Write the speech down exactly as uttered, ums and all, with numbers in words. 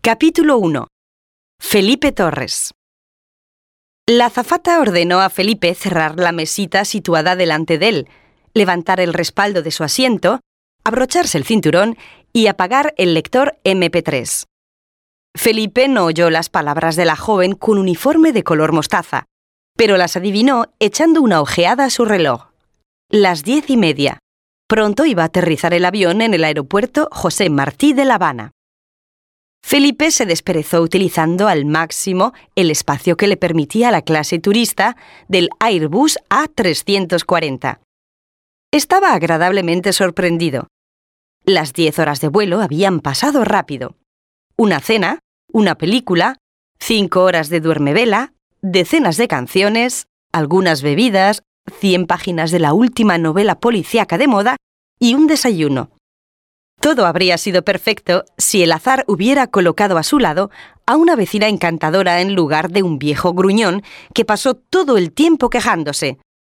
Capítulo uno. Felipe Torres. La azafata ordenó a Felipe cerrar la mesita situada delante de él, levantar el respaldo de su asiento, abrocharse el cinturón y apagar el lector eme pe tres. Felipe no oyó las palabras de la joven con uniforme de color mostaza, pero las adivinó echando una ojeada a su reloj. Las diez y media. Pronto iba a aterrizar el avión en el aeropuerto José Martí de La Habana. Felipe se desperezó utilizando al máximo el espacio que le permitía la clase turista del Airbus A trescientos cuarenta. Estaba agradablemente sorprendido. Las diez horas de vuelo habían pasado rápido. Una cena, una película, cinco horas de duermevela, decenas de canciones, algunas bebidas, cien páginas de la última novela policíaca de moda y un desayuno. Todo habría sido perfecto si el azar hubiera colocado a su lado a una vecina encantadora en lugar de un viejo gruñón que pasó todo el tiempo quejándose.